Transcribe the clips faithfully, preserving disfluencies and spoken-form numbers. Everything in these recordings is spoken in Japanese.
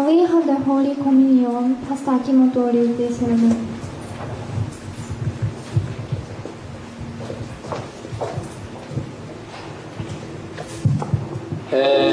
we have the Holy Communion? Pastor Akimoto will lead the ceremony. え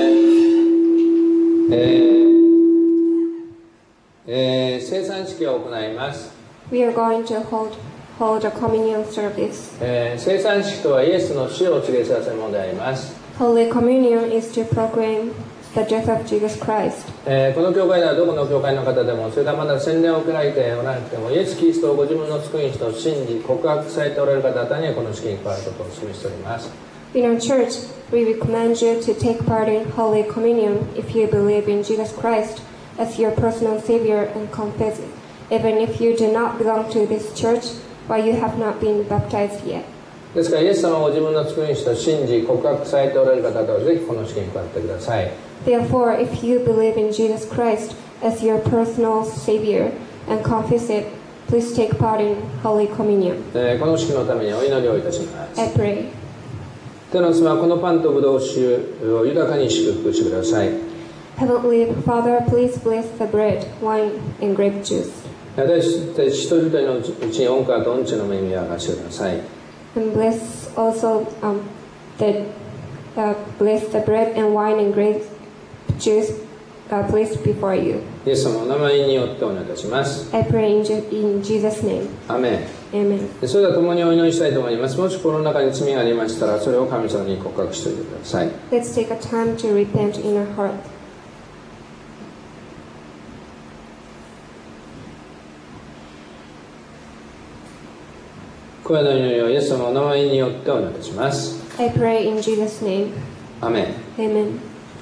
ーえーえー、聖餐式を行います。 We are going to hold, hold a communion service. えー、聖餐式とはイエスの死を告げ知らせるものであります。 Holy Communion is to proclaim the death of Jesus Christ. えー、この教会ではどこの教会の方でも、それからまだ洗礼を受けられておらなくても、イエス・キリストをご自分の救い主と信じ告白されておられる方々にはこの式に加わることを示しております。 In our church, we recommend you to take part in Holy Communion if you believe in Jesus Christ as your personal Savior and confess it, even if you do not belong to this church or you have not been baptized yet. ですからイエス様をご自分の救い主と信じ告白されておられる方々はぜひこの式に加わってください。 Therefore, if you believe in Jesus Christ as your personal Savior and confess it, please take part in Holy Communion. えー、この式のためにお祈りをいたします。 I pray. 天の様、このパンとブドウ酒を豊かに祝福してください。 Heavenly Father, please bless the bread, wine, and grape juice. 私たち一人一人のうちに恩からと恩知の恵みを明かしてください。 And bless also um, the uh, bless the bread and wine and grape juice uh, placed before you. イエス様のお名前によってお願いいたします。 I pray in, Je- in Jesus' name. アメン。 Amen. それでは共にお祈りしたいと思います。もし心の中に罪がありましたら、それを神様に告白しておいてください。 Let's take a time to repent in our heart. これらの祈りをイエス様のお名前によってお願いいたします。 I pray in Jesus' name. アメン。 Amen.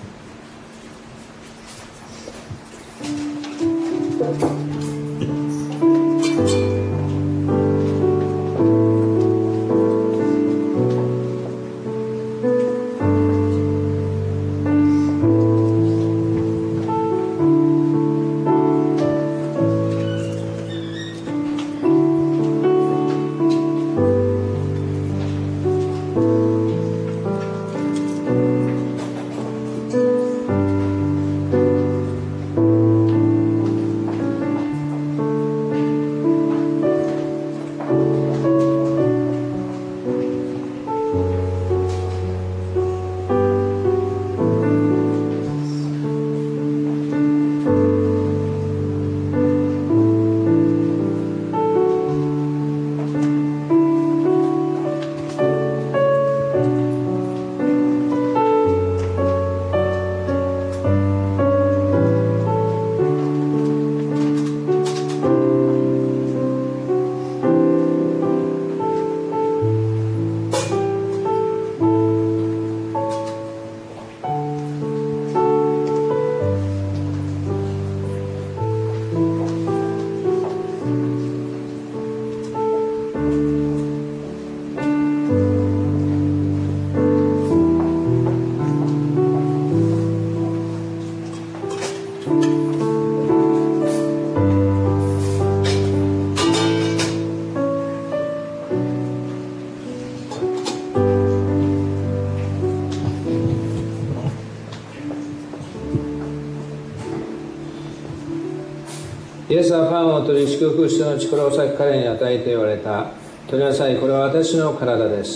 イエスはパンを取り祝福してのちこれを先彼に与えて言われた。取りなさい、これは私の体です。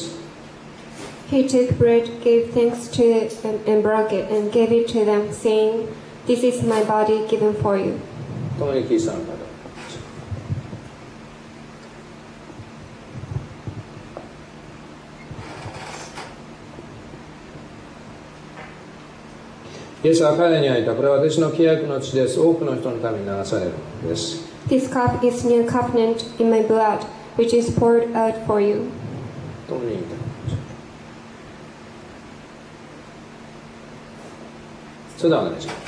He took bread, gave thanks to it, and, and broke it, and gave it to them, saying, "This is my body given for you." 共にキリストの体。イエスは彼に言われた。これは私の契約の血です。多くの人のために流されるものです。 This cup is new covenant in my blood, which is poured out for you. 共に言いたい。それではお願いします。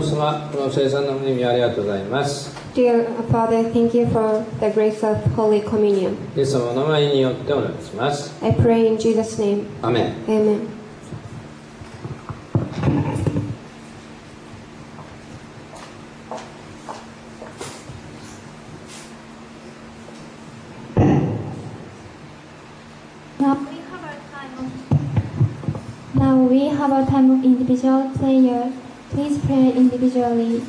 の様、この聖餐の恵みありがとうございます。 Dear Father, thank you for the grace of Holy Communion. イエス様のお名前によってお願いします。 I pray in Jesus' name. アーメン。 Amen. Now we have a time of individual prayer. Please pray individually.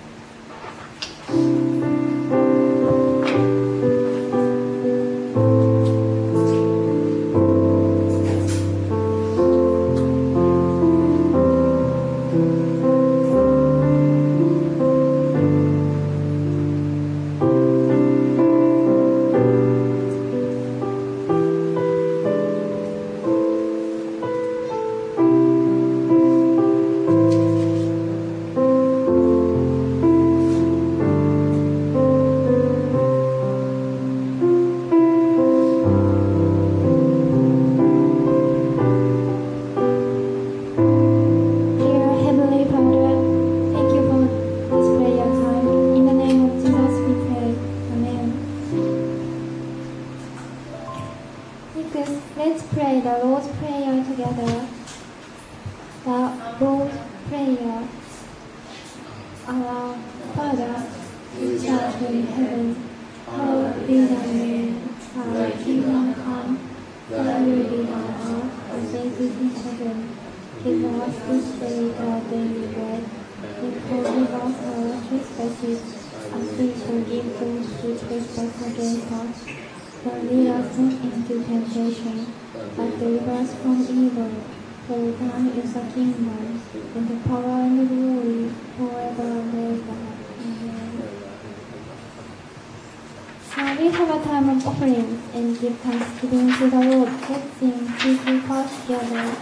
Let's pray the Lord's Prayer together. The Lord's Prayer. Our Father, which art in heaven, hallowed be thy name. Thy kingdom come, thy will be done on earth as it is in heaven. Give us this day our daily bread, and forgive us our trespasses, as we forgive those who trespass against us. But lead us not into temptation, but deliver us from evil. For thine is the kingdom, and the power and the glory, forever and ever. Amen. Now we have a time of offerings and give thanksgiving to the Lord. Let's sing Please We Pass together.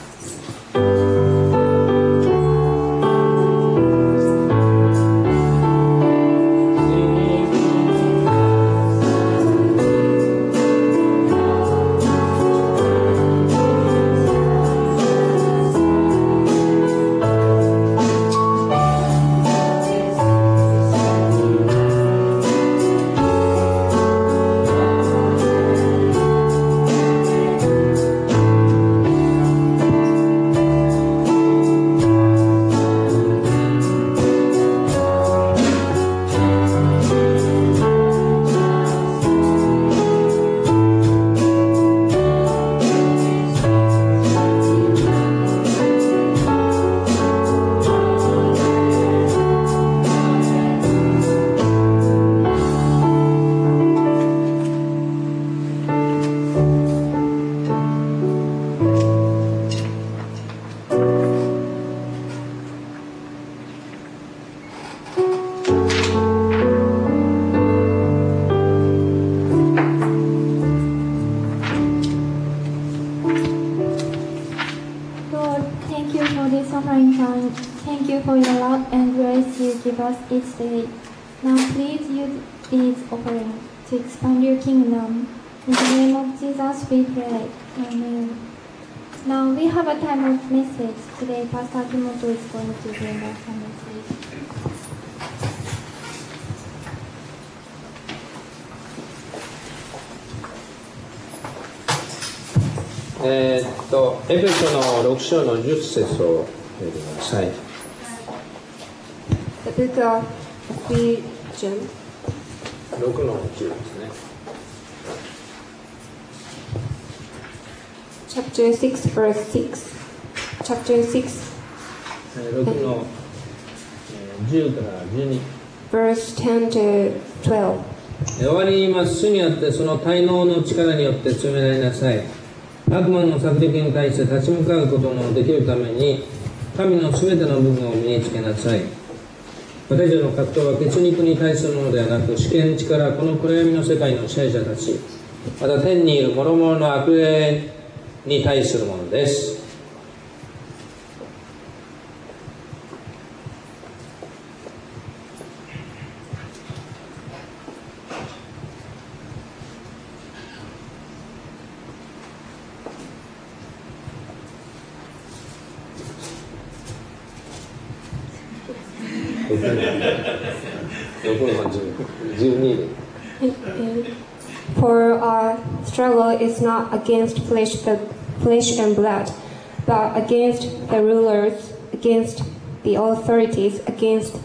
Thank you for your love and grace you give us each day. Now please use these offerings to expand your kingdom. In the name of Jesus we pray. Amen. Now we have a time of message. Today Pastor Akimoto is going to bring us a message. えーっとエペソのろく章のじゅっ節を読んでください。 The book of Ephesians. ろくのじゅうですね。 Chapter six, verse six. Chapter six. ろくのじゅうからじゅうに。 Verse ten to twelve. 終わりに言います。主にあってその滞納の力によって強められなさい。悪魔の策略に対して立ち向かうことのできるために神のすべての部分を身につけなさい。私たちの格闘は血肉に対するものではなく、主権地からこの暗闇の世界の支配者たち、また天にいる諸々の悪霊に対するものです。 ろくのじゅう、じゅうにで。 For our struggle is not against flesh, the flesh and blood, but against the rulers, against the authorities, against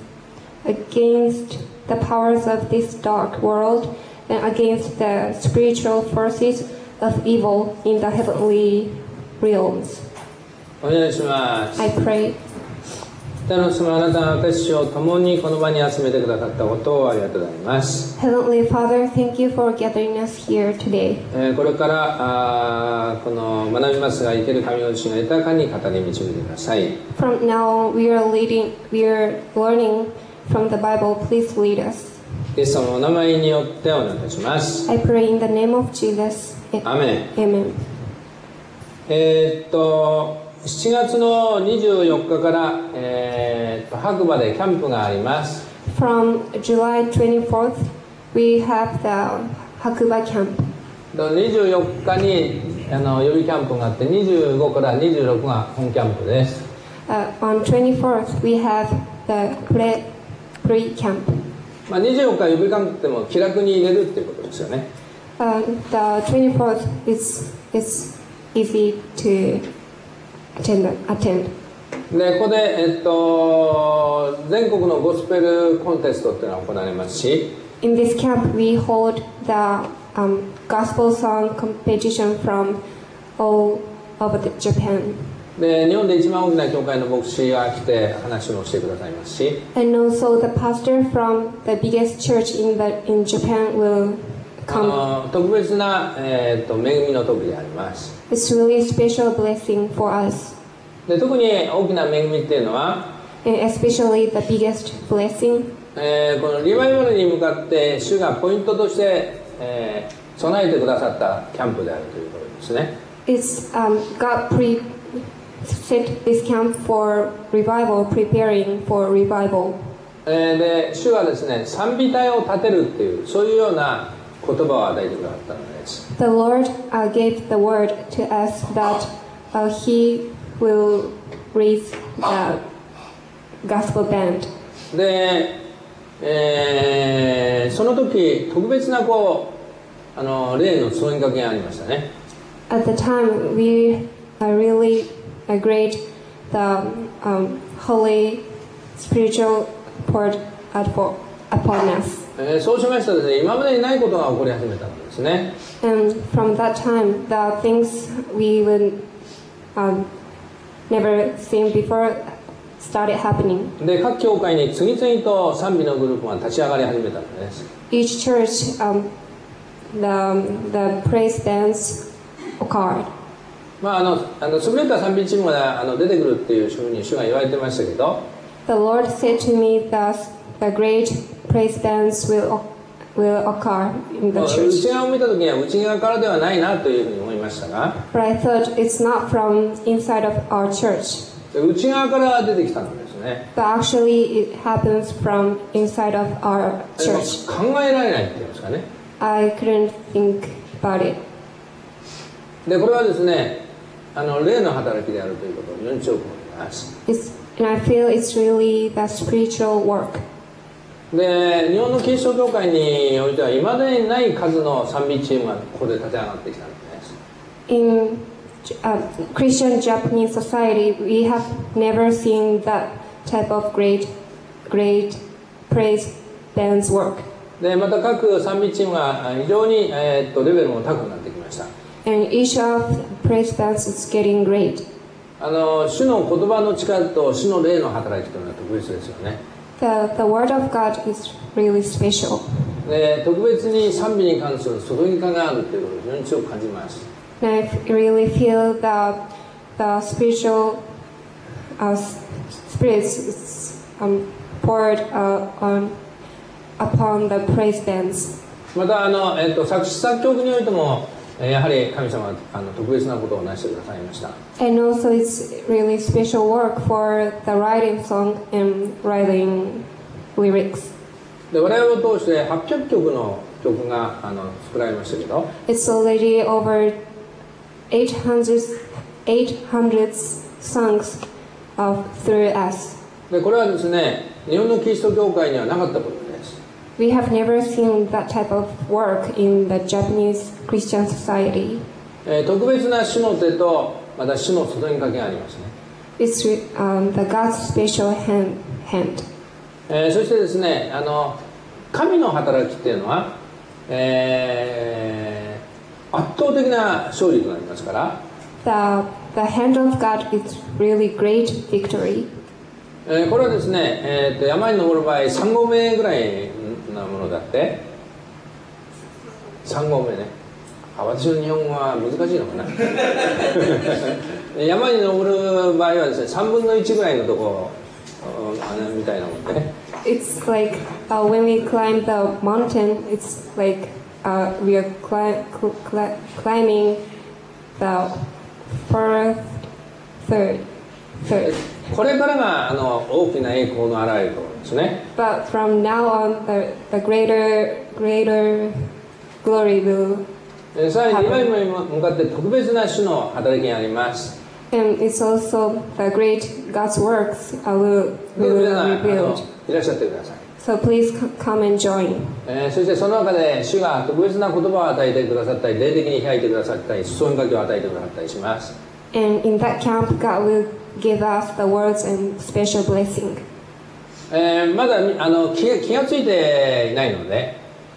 against the powers of this dark world, and against the spiritual forces of evil in the heavenly realms. お願いします。 I pray. 天の様、あなたが私を共にこの場に集めてくださったことをありがとうございます。 Heavenly Father, thank you for gathering us here today. えーこれからあーこの学びますが、生ける神の教えが豊かに語り導いてください。 From now, we are leading, we are learning from the Bible. Please lead us. イエス様のお名前によってお願いいたします。 I pray in the name of Jesus. アーメン。 Amen. えーっとしちがつのにじゅうよっかから、えーっと白馬でキャンプがあります。 From July twenty-fourth, we have the Hakuba camp. にじゅうよっかにあの予備キャンプがあって、にじゅうごからにじゅうろくが本キャンプです。 Uh, on twenty-fourth, we have the pre pre camp. まあ、にじゅうよっか予備キャンプでも気楽に入れるっていうことですよね。 Uh, the twenty-fourth is is easy to attend. attend. でここで、えっと、全国のゴスペルコンテストっていうのが行われますし、 In this camp, we hold the um, gospel song competition from all over the Japan. で日本で一番大きな教会の牧師が来て話をしてくださいますし、 And also the pastor from the biggest church in the in Japan will あ come. の特別な、えー、と恵みの時であります。 It's really a special blessing for us, で特に大きな恵みっていうのは、 and especially the biggest blessing. えーこのリバイバルに向かって主がポイントとして、えー備えてくださったキャンプであるということですね。 It's um, God pre set this camp for revival, preparing for revival. えーで主はですね、賛美隊を立てるっていうそういうような言葉を与えてくださったのです。 The Lord uh, gave the word to us that uh, He will raise the gospel band. で、えーその時特別なこうあの霊の注ぎかけがありましたね。 At the time, we uh, really agreed the um, holy spiritual poured out for, upon us. えーそうしましたらですね、今までにないことが起こり始めたんですね。 And from that time, the things we would um, never seen before started happening. で各教会に次々と賛美のグループが立ち上がり始めたのです。 Each church, um, the, the praise bands occurred. まああのあの優れた賛美チームがあの出てくるっていうふうに主が言われてましたけど、 The Lord said to me that the great praise bands will will occur in the 内 church. 側を見た時には内側からではないなというふうに思いましたが、 But I thought it's not from inside of our church, 内側から出てきたのですね。 but actually it happens from inside of our でも church. 考えられないっていうんですかね。 I couldn't think about it. でこれはですね、あの霊の働きであるということを非常に強く思います。 It's, and I feel it's really the spiritual work. で日本のキリスト教会においては今までにない数の賛美チームがここで立ち上がってきたんです。 In uh, Christian Japanese society, we have never seen that type of great, great praise bands work. でまた各賛美チームが非常に、えーっとレベルも高くなってきました。 And each of the praise bands is getting great. あの主の言葉の力と主の霊の働きというのは特別ですよね。 The, the word of God is really special. で特別に賛美に関する注ぎ感があるということを非常に強く感じます。 And I really feel the, the spiritual uh, spirits is, um, poured uh, on, upon the praise bands. またあの、えーっと作詞作曲においてもやはり神様はあの特別なことをなしてくださいました。 And also it's really special work for the writing song and writing lyrics. で我々を通してはっぴゃくきょくの曲があの作られましたけど、 It's already over eight hundred, eight hundred songs of, through us. でこれはですね、 日本のキリスト教会にはなかったことです。 We have never seen that type of work in the Japanese Christian society. えー、特別な主の手とまた主の注ぎかけがありますね。 It's um, the God's special hand. hand. えー、そしてですね、あの神の働きっていうのは、えー、圧倒的な勝利となりますから。 The the hand of God is really great victory. えー、これはですね、えー、と山に登る場合さん合目ぐらいなものだって、さん合目ね。あ、私の日本語は難しいのかな。山に登る場合はですね、さんぶんのいちぐらいのところみたいなもんでね。 It's like uh, when we climb the mountain, it's like uh, we are cli- cli- climbing the first, third, third. これからがあの大きな栄光のあらゆるところですね。 But from now on, the the greater, greater glory will. さらに今に向かって特別な主の働きがあります。 And it's also the great God's works uh, will will revealed. いらっしゃってください。 So please come and join. えー、そしてその中で主が特別な言葉を与えてくださったり、霊的に開いてくださったり、注ぎかけを与えてくださったりします。 And in that camp, God will give us the words and special blessing. えー、まだあの 気, 気がついていないので、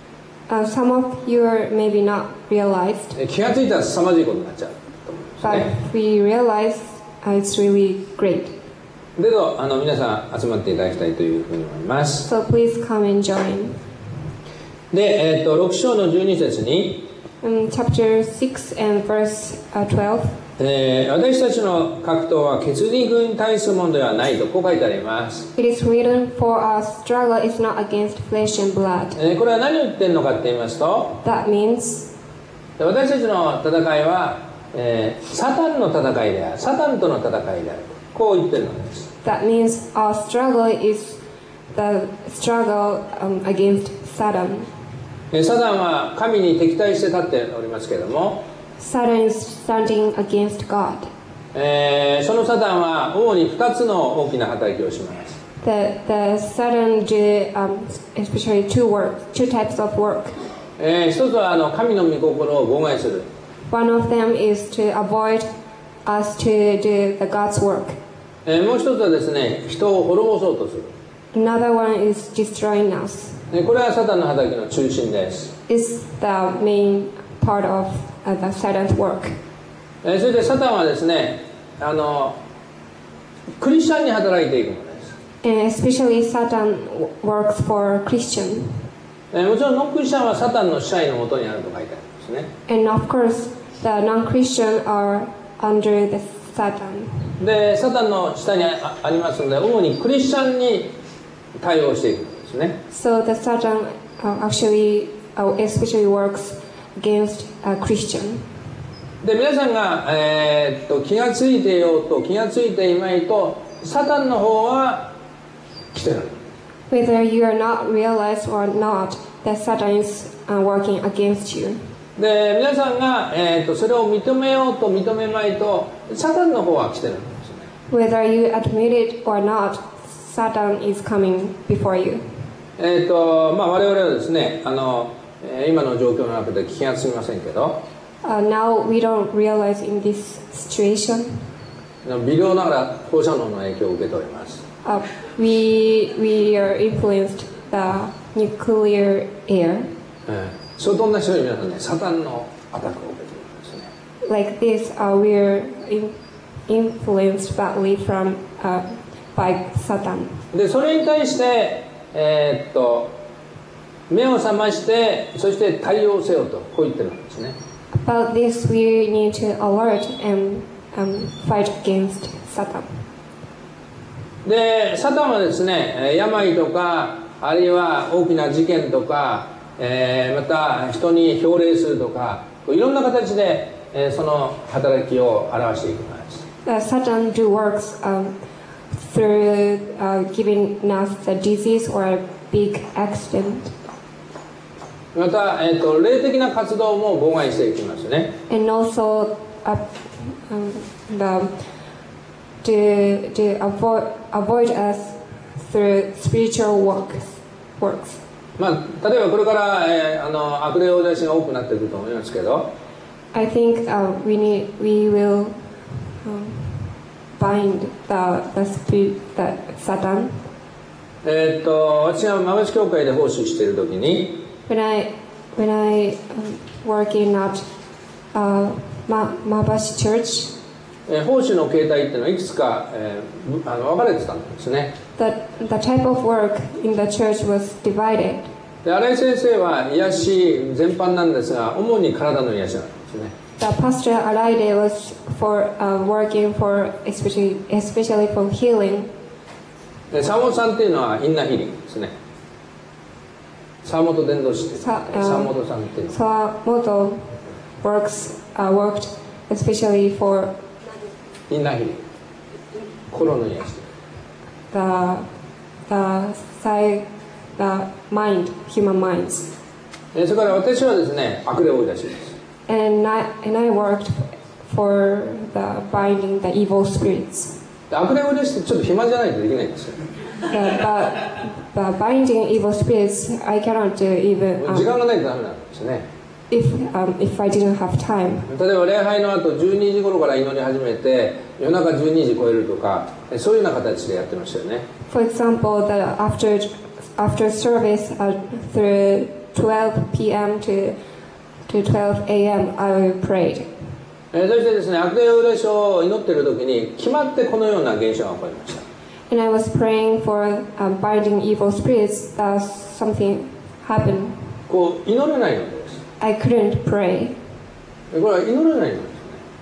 uh, some of you are maybe not realized. 気がついたら凄まじいことになっちゃうと思うんですね。 But we realize uh, it's really great. でどあの皆さん集まっていただきたいというふうに思います。 So please come and join. で、えー、とろく章のじゅうに節に、 um, chapter six and verse uh, twelve. えー、私たちの格闘は血肉に対するものではないとこう書いてあります。 It is written, for our struggle is not against flesh and blood. えー、これは何を言ってるのかって言いますと、 That means 私たちの戦いは、えー、サタンの戦いである、サタンとの戦いである、こう言ってるのです。 that means our struggle is the struggle um, against Satan. えー、サタンは神に敵対して立っておりますけれども、 Satan is standing against God. えー、そのサタンは主にふたつの大きな働きをします。 The the Satan do um, especially two work, two types of work. えー、一つはあの神の御心を妨害する。 One of them is to avoid us to do the God's work. えー、もう一つはですね、人を滅ぼそうとする。 Another one is destroying us. えー、これはサタンの働きの中心です。 It's the main part of uh, the Satan's work. えー、それでサタンはですね、あのクリスチャンに働いていくのです。 And especially Satan works for Christian. えー、もちろんノンクリスチャンはサタンの支配のもとにあると書いてあるんですね。 And of course, the non-Christian are under the Satan. で、サタンの下に あ, ありますので、主にクリスチャンに対応していくんですね。 So the Satan uh, actually, uh, especially works against a Christian. で、皆さんが、えー、っと気がついていようと気がついていまいと、サタンの方は来てる。 Whether you are not realized or not, the Satan is uh, working against you. で、皆さんが、えー、っとそれを認めようと認めまいと、サタンの方は来てるんですね。 Whether you admit it or not, Satan is coming before you. えー、っとまあ我々はですね、あの、えー、今の状況の中で気がつきませんけど、 Uh, now we don't realize in this situation. 微量ながら放射能の影響を受けております。 Uh, we we are influenced the nuclear air. えー、それと同じように皆さんね、サタンのアタックを受けているんですね。 Like this, uh, we are in, influenced badly from uh, by Satan. で、それに対して、えー、っと目を覚まして、そして対応せよとこう言ってるんですね。 About this, we need to alert and um, fight against Satan. で、サタンはですね、病とか、あるいは大きな事件とか、えー、また人に表令するとか、いろんな形で、えー、その働きを表していきます。 Uh, Satan do works um, through uh, giving us the disease or a big accident. また、えー、と霊的な活動も妨害していきますね。 And also, uh, um, the, to to avoid avoid us through spiritual works. works. まあ、例えばこれから、えー、あの悪霊を出しが多くなってくると思いますけど、 I think uh, we need we will um, bind the the spirit the Satan. えー、っと私が馬橋教会で奉仕している時に、 When I when I um, work in at uh, Ma Mabashi Church, えー、奉仕の形態っていうのはいくつか、えー、あの分かれてたんですね。 the the type of work in the church was divided. で新井先生は癒し全般なんですが、主に体の癒しなんですね。 The pastor Araide was for uh, working for especially especially for healing. で沢本さんっていうのはインナーヒーリングですね。沢本伝道師っていうさ沢本さんっていうのは Sawamoto works uh, worked especially for インナーヒーリング、心の癒し。 the the side the mind human minds. えー、それから私はですね、悪霊を追い出しです。 And I and I worked for the binding the evil spirits. で悪霊を追い出してちょっと暇じゃないとできないんですよ。 Yeah, but the binding evil spirits I cannot do even 時 um, 間がないとダメなんですね。 if um, if I didn't have time. 例えば礼拝の後じゅうにじ頃から祈り始めて夜中じゅうにじ超えるとか、そういうような形でやってましたよね。 For example, the after after service uh, through twelve p m to to twelve a m I prayed. えー、そしてですね、悪霊を追い出しを祈っている時に決まってこのような現象が起こりました。 And I was praying for um, binding evil spirits. That something happened. こう祈れないのです。 I couldn't pray. これは祈れないのですね。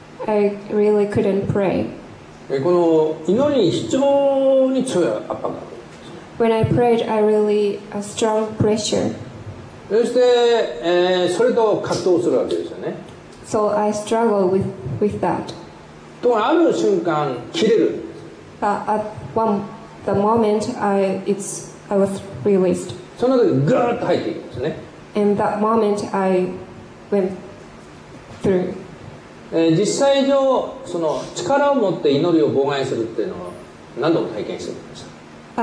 I really couldn't pray. この祈りに非常に強い圧迫がある。 When I prayed, I really a strong pressure. そして、えー、それと葛藤するわけですよね。 So I struggled with with that. ところがある瞬間切れるんです。 But at one the moment I it's I was released. その時グーッと入っていくんですね。 In that moment I went through. えー、実際上その力を持って祈りを妨害するっていうのを何度も体験してきました。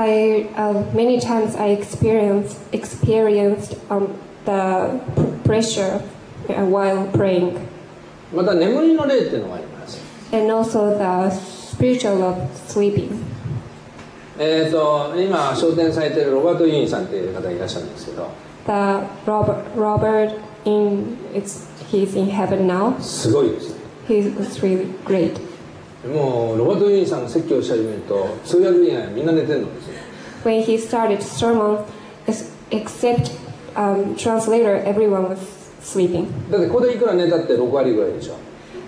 I uh, many times I experienced experienced um, the pressure uh, while praying, また眠りの霊っていうのがあります。 and also the spiritual of sleeping. えー、と今昇天されているロバート・ユインさんっていう方がいらっしゃるんですけど、 The Robert Robert in it's he's in heaven now. すごいですね。 He was really great. もうロバート・ユインさんが説教し始めると通訳以外みんな寝てるのですよ。 When he started sermon, except um, translator, everyone was sleeping. だってここでいくら寝たってろく割ぐらいでしょ。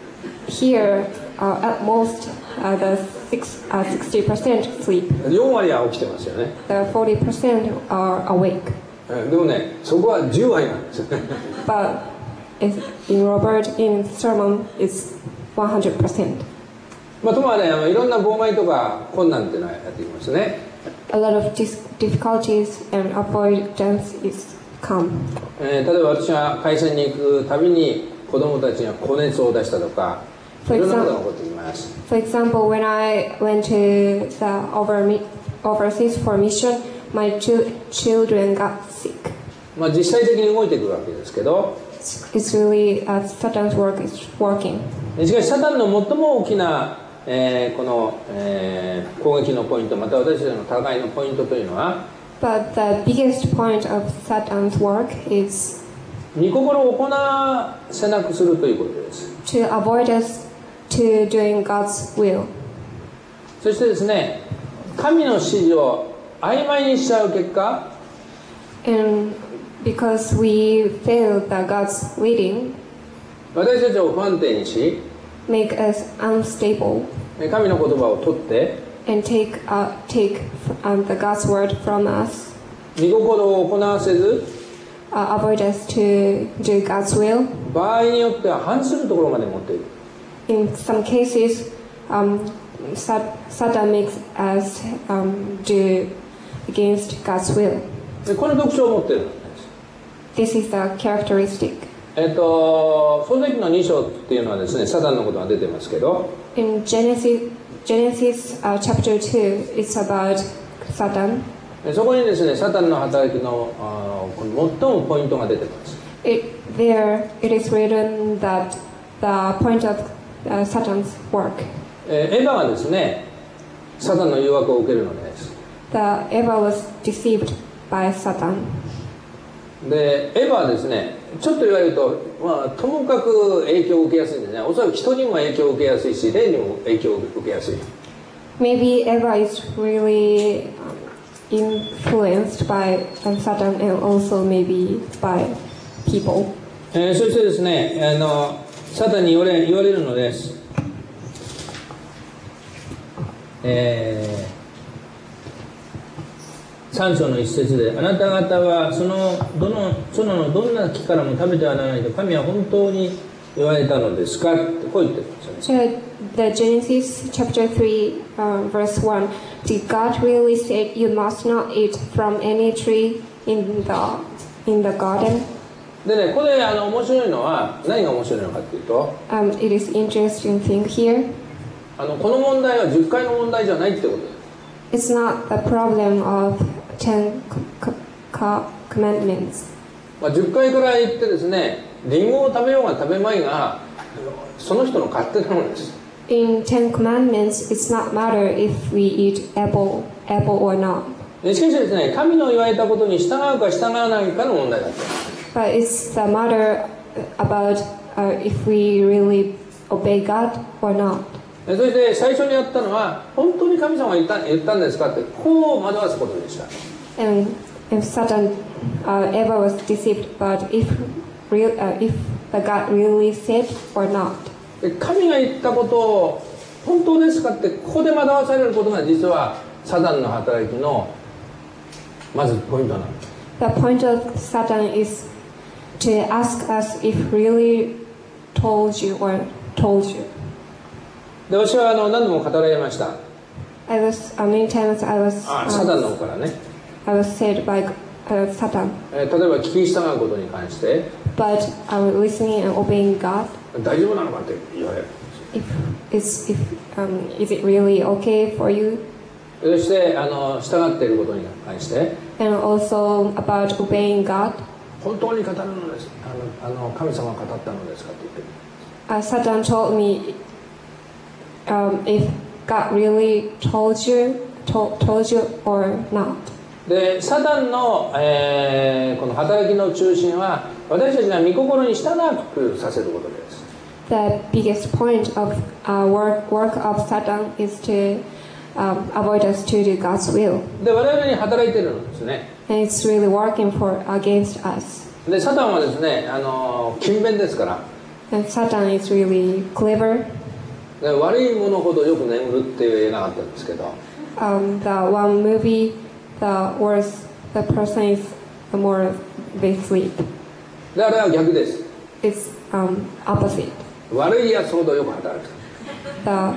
Here, uh, at most, uh, the six, uh, sixty percent sleep. よん割は起きてますよね。 The forty percent are awake. でもね、そこはじゅう割なんですよね。 But if in Robert, in sermon, it's one hundred percent. まあ、ともあれ、いろんな妨害とか困難っていうのはやってきますね。 A lot of dis- difficulties and avoidance is come. えー、例えば私が会社に行くたびに子供たちが高熱を出したとか、いろんなことが起こってきます。 For example, when I went to the over overseas for mission, my two children got sick. まあ、実際的に動いてくるわけですけど、 It's really uh, Satan's work is working. しかしサタンの最も大きな、えー、この、えー、攻撃のポイント、また私たちの戦いのポイントというのは、 But the biggest point of Satan's work is 御心を行わせなくするということです。 to avoid us to doing God's will. そしてですね、神の指示を曖昧にしちゃう結果、 And because we fail the God's leading, 私たちを不安定にし、 make us unstable 神の言葉を取って、 and take uh, take um, the God's word from us, 御心を行わせず、 uh, avoid us to do God's will. 場合によっては反するところまで持っている。 In some cases, um, Sat- Satan makes us um, do against God's will. でこの特徴を持っているんです。 This is the characteristic. えっと、創世記のに章っていうのはですね、サタンのことが出てますけど、 In Genesis, Genesis uh, chapter two, it's about Satan. そこにですね、サタンの働きのあこの最もポイントが出てます。 It, there it is written that the point of uh, Satan's work. えーエヴァはですね、サタンの誘惑を受けるのです。 The Eva was deceived by Satan. で、エヴァはですね、ちょっと言われると、まあ、ともかく影響を受けやすいんですね。おそらく人にも影響を受けやすいし、霊にも影響を受けやすい。 Maybe Eva is really um, influenced by um, Satan and also maybe by people. えーそしてですね、あのサタンに言われ、言われるのです。えー、さん章の一節で、あなた方はそのどの園のどんな木からも食べてはならないと神は本当に言われたのですかってこう言ってるんですよね。 So the Genesis chapter three, uh, verse one. Did God really say you must not eat from any tree in the in the garden? でね、これあの面白いのは何が面白いのかっていうと、 Um, it is interesting thing here. あのこの問題はじゅっかいの問題じゃないってことです。 It's not the problem of ten co- co- commandments. まあ、じゅっかいから言ってですね、リンゴを食べようが食べまいがその人の勝手なものです。 In Ten Commandments, it's not matter if we eat apple, apple or not. しかしですね、神の言われたことに従うか従わないかの問題だった。 But it's the matter about uh, if we really obey God or not. そして最初にやったのは本当に神様が言った、言ったんですかってこう惑わすことでした。 And if Satan uh, ever was deceived, but if real, uh, if the God really said or not. で神が言ったことを本当ですかってここで惑わされることが実はサタンの働きのまずポイントなんです。 The point of Satan is to ask us if really told you or told you. で私はあの何度も語られました。 I was uh, many times I was あ um, サタンの方からね、 I was said by uh, Satan, えー例えば聞き従うことに関して but our listening and obeying God. 大丈夫なのかって言われる。 If is if um, is it really okay for you? そしてあの従っていることに関して And also about obeying God. 本当に語るのです、あのあの神様が語ったのですかって言ってる。 Uh, Satan told me um, if God really told you, told, told you or not. でサタンの、えーこの働きの中心は私たちが御心に従くさせることです。 The biggest point of uh, work work of Satan is to um, avoid us to do God's will, で我々に働いているのですね。 and it's really working for against us. でサタンはですね、あの勤勉ですから、 And Satan is really clever. で悪いものほどよく眠るっていう映画があったんですけど、 Um, the one movie, the worse the person is, the more they sleep. であれは逆です。 It's um, opposite. 悪いやつほどよく働く。 The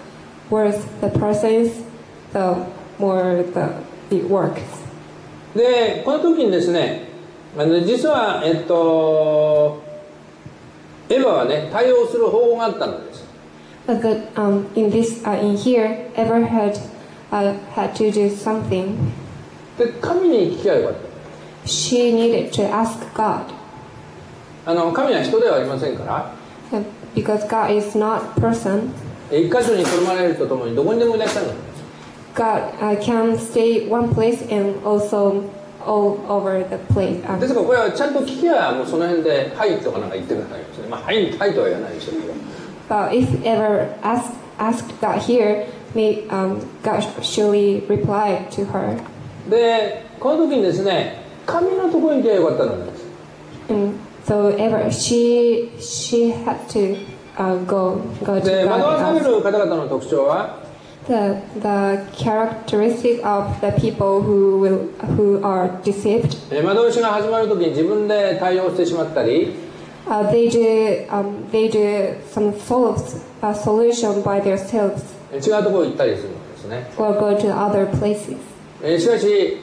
worse the person is, the more the it works. でこの時にですね、あの実はえっとエヴァはね対応する方法があったのです。 But the, um, in this, uh, in here, ever had uh, had to do something. で神に聞きゃよかった。 She needed to ask God, あの神は人ではありませんから、 uh, because God is not person. 一箇所にとどまられるとともにどこにでもいらっしゃるのです。 God uh, can stay one place and also all over the place. で Uh, すからこれはちゃんと聞きゃもうその辺で「はい」とかなんか言ってくださいですね。まあ「はい」はいとは言わないでしょうけど。 but if ever asked asked God here, may um, God surely reply to her. でこの時にですね神のところに行けばよかったのです。 And so ever she she had to uh, go go to で God 惑わさ and れ ask. る方々の特徴は The the characteristic of the people who will who are deceived, え惑わしが始まる時に自分で対応してしまったり、 uh, they do um, they do some solves a solution by themselves 違うところに行ったりするんですね。 or go to other places. えしかし、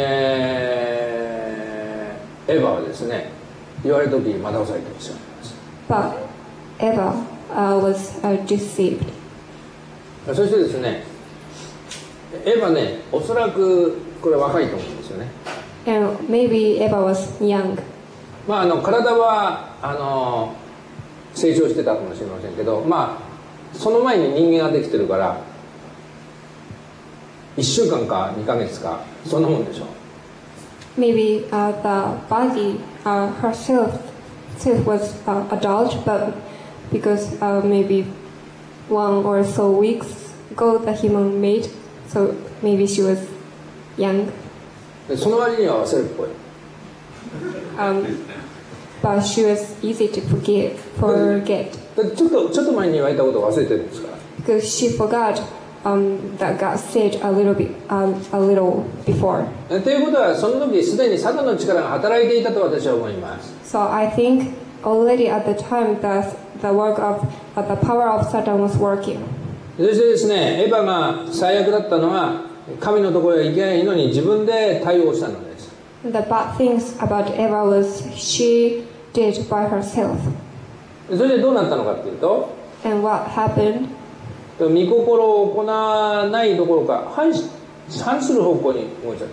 えーエヴァはですね言われる時に惑わされてしまいます。 But Eva uh, was uh, deceived. そしてですねエエヴァね、おそらくこれ若いと思うんですよね。 And maybe Eva was young. まあ、あの体はあの成長してたかもしれませんけど、まあその前に人間ができてるからいっしゅうかんかにかげつかそんなもんでしょう。 Maybe uh, the body uh, herself, herself was uh, adult, but because uh, maybe one or so weeks ago the human made, so maybe she was young. でその割には忘れっぽい。 Um, but she was easy to forget. Forget. でちょっとちょっと前に言われたことを忘れてるんですから。 Because she forgot um, that God said a little bit, uh, a little before. ということはその時すでにサタンの力が働いていたと私は思います。 So I think already at the time that the work of uh, the power of Satan was working. そしてですね、エヴァが最悪だったのは神のところへ行けないのに自分で対応したのです。 The bad things about Eva was she did by herself. それでどうなったのかというと、 And what happened? 御心を行わないどころか反し反する方向に動いちゃった。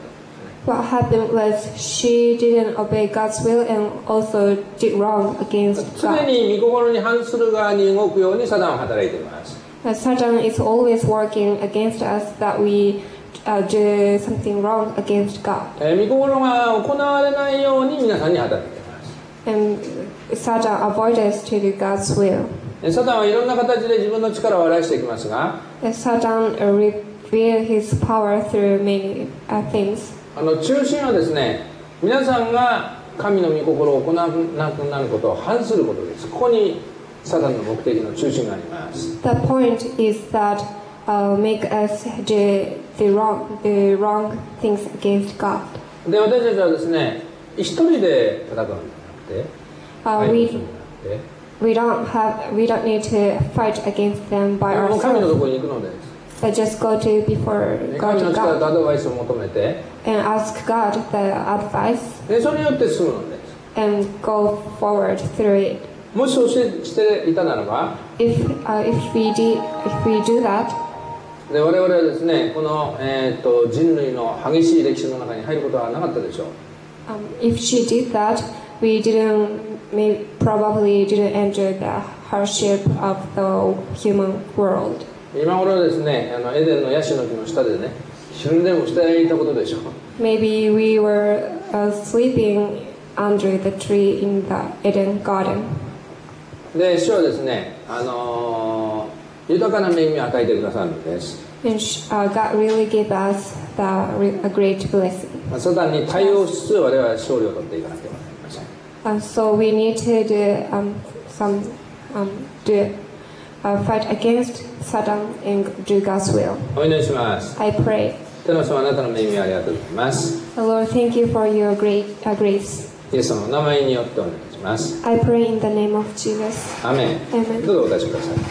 What happened was she didn't obey God's will and also did wrong against 常 God. に御心に反する側に動くようにサタンは働いています。 Uh, Satan is always working against us that we uh, do something wrong against God. えー、御心が行われないように皆さんに働いています。 And Satan avoids us to do God's will. サタンはいろんな形で自分の力を表していきますが、 And Satan uh, reveals his power through many uh, things. あの中心はですね、皆さんが神の御心を行わなくなることを反することです。ここにサタンの目的の中心があります。 The point is that uh, make us do the wrong, the wrong things against God. で、私たちはですね、一人で戦うんじゃなくて、 Uh, 相手の we 人じゃなくて、 we don't have we don't need to fight against them by もう神のと ourselves. ころに行くのです。 But just go to before 神 go の to 力と God アドバイスを求めて、 and ask God the advice でそれによって進むのです。 and go forward through it. もしそうしてしていたならば、 If uh, if we do if we do that, で我々はですね、この、えー、と人類の激しい歴史の中に入ることはなかったでしょう。 um, if she did that, we didn't maybe probably didn't enter the hardship of the human world. 今頃ですね、あのエデンのヤシの木の下でね、昼寝もしていたことでしょう。 Maybe we were uh, sleeping under the tree in the Eden garden. で、主はですね、あのー、豊かな恵みを与えてくださるんです。 And uh, God really gave us the, a great blessing. サタンに対応しつつ我々は勝利を取っていかなければなりません。 And so we need to do um, some um, do uh, fight against Satan and do God's will. お祈りします。 I pray. 天の様、あなたの恵みをありがとうございます。 The Lord, thank you for your great uh, grace. イエス様のお名前によってお願いします。 I pray in the name of Jesus. アーメン。 Amen. どうぞお立ちください。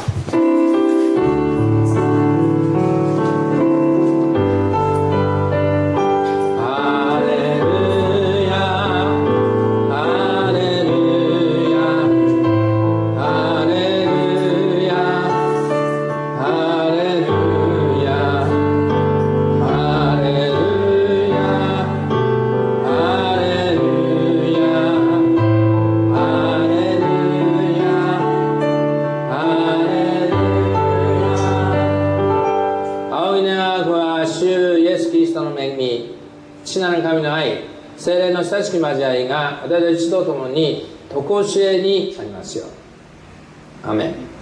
父なる神の愛、聖霊の親しき交わりが私たちと共に常しえにありますよう。アーメン。